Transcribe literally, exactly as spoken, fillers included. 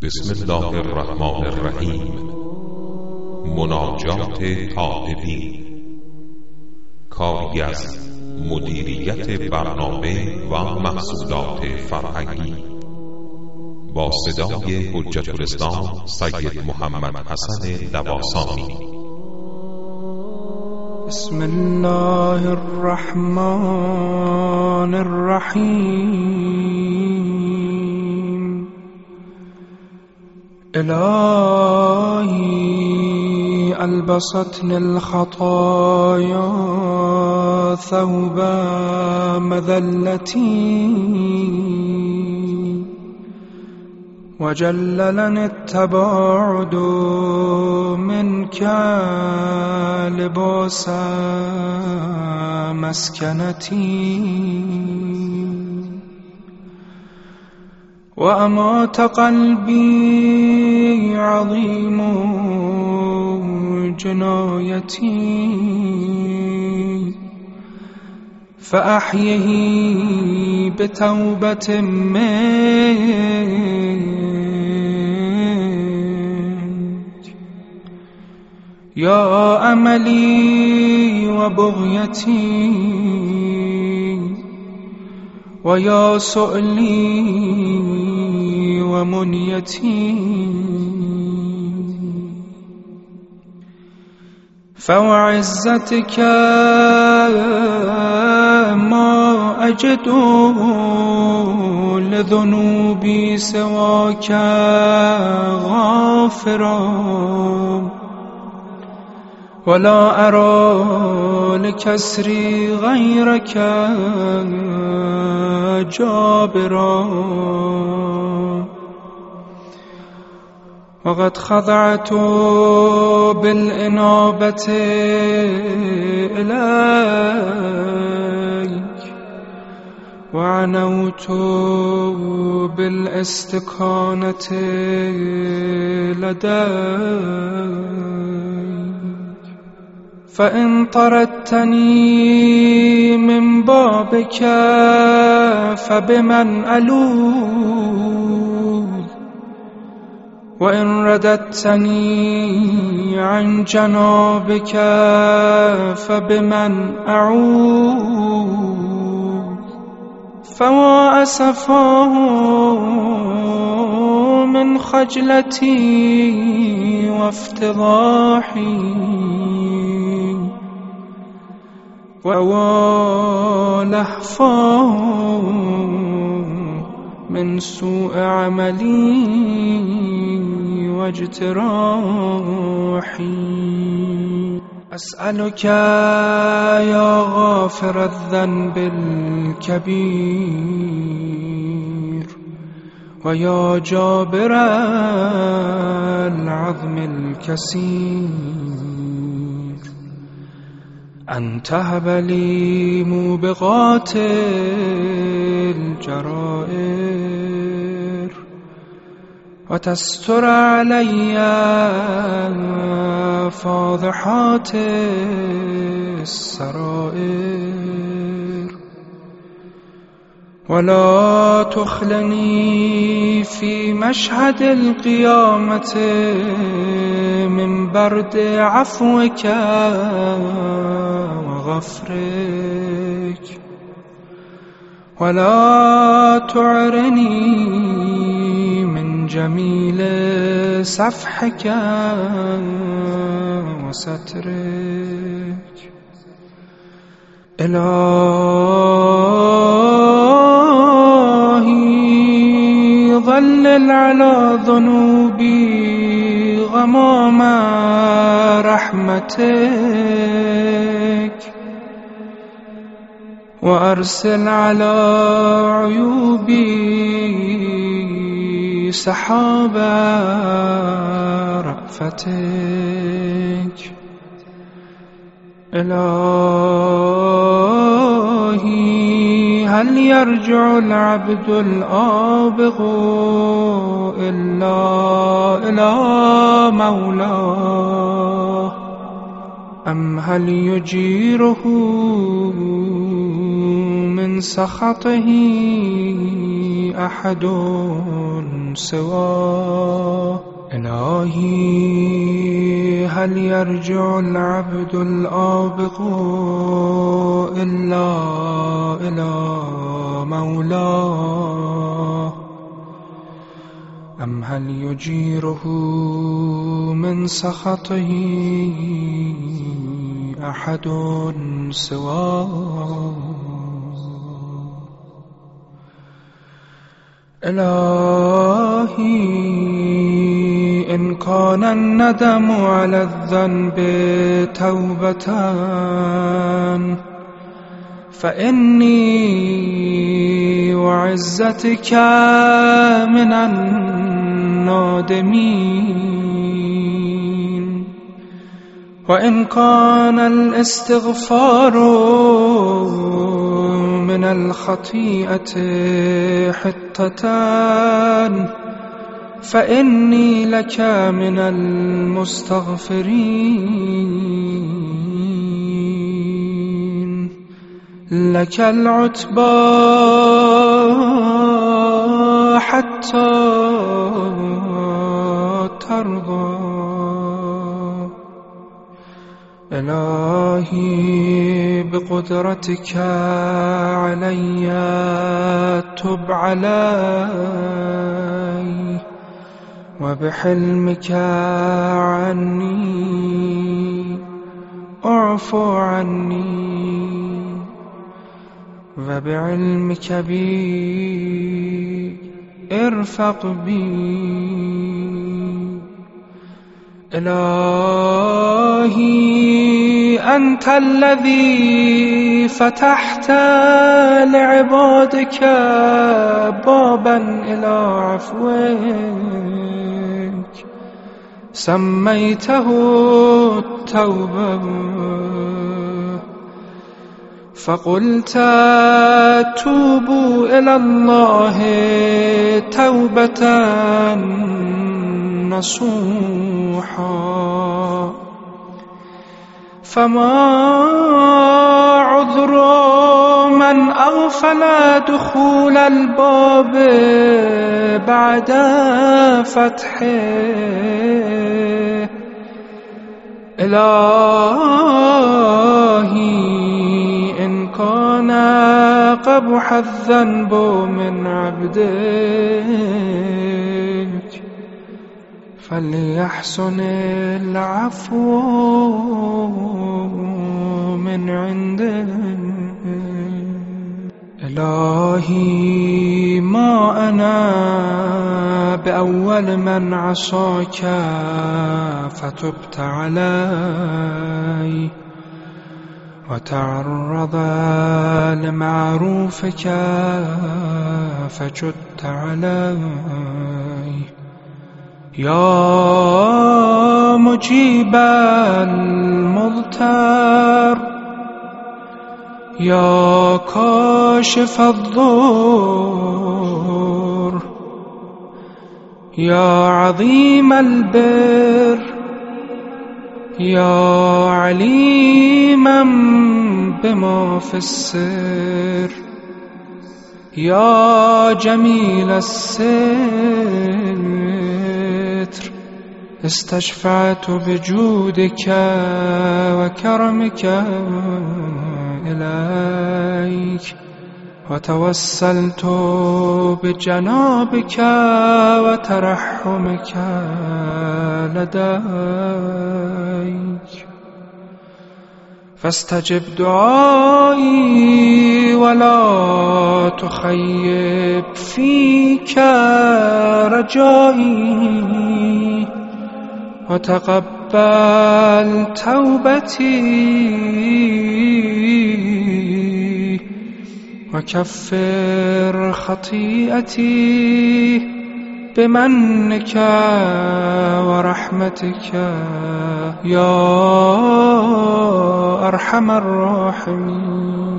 بسم الله الرحمن الرحیم. مناجات تائبین، کاری از مدیریت برنامه و محصولات فرهنگی با صدای حجت الاسلام سید محمد حسن لواسانی. بسم الله الرحمن الرحیم. الهی البستنی الخطایا ثوب مذلتی وجللني التباعد منك لباس مسكنتي وأمات قلبي عظيم جنايتي فأحيه بتوبة منك يا أملي وبغيتي ويا سؤلي ومنيتي فوعزتك ما أجد لذنوبي سواك غافرا ولا أرى لكسري غيرك جابرا وقد خضعت بالإنابة إليك وعنوت بالاستكانة لديك فإن طردتني من بابك فبمن ألوذ وإن رددتني عن جنابك فبمن أعوذ فوا أسفاه من خجلتي وافتضاحي ووا لهفاه من سوء عملي واجتراحي أسألك يا غافر الذنب الكبير ويا جابر العظم الكسير أن تهب لي موبقات الجرائر وتستر علي فاضحات السرائر ولا تخلني في مشهد القيامة من برد عفوك وغفرك ولا تعرني من جميل سفحك وسترك إلهي ظلل على ذنوبي غمام رحمتك وأرسل على عيوبي سحاب رأفتك إلهي هل يرجع العبد الآبق إلا إلى مولاه أم هل يجيره من سخطه أحد سواه. إلهي هل يرجع العبد الآبق إلا إلى مولاه، أم هل يجيره من سخطه أحد سواه؟ إلهي إن كان الندم على الذنب توبة فإني وعزتك من النادمين، وإن كان الاستغفار من الخطيئة حتة فإني لك من المستغفرين. لك العتبى حتى ترضى. إلهي بقدرتك علي تب علي، وبحلمك عني اعفو عني، وبعلمك بي ارفق بي. إلهي أنت الذي فتحت لعبادك بابا إلى عفوك سميته التوبة، فقلت توبوا إلى الله توبة نصوحا. فما عذر من أغفل دخول الباب بعد فتحه؟ إلهي إن كان قبح الذنب من عبدك فليحسن العفو من عندك. إلهي ما أنا بأول من عصاك فتبت علي، وتعرض لمعروفك فجدت علي. يا مجيب المضطر، يا كاشف الضر، يا عظيم البر، يا عليما بما في السر، يا جميل الستر، استشفعت بجودك وكرمك إليك، وتوسلت بجنابك وترحمك لديك، فاستجب دعائي ولا تخيب فيك رجائي، وتقبل توبتي وكفر خطيئتي بمنك ورحمتك يا أرحم الراحمين.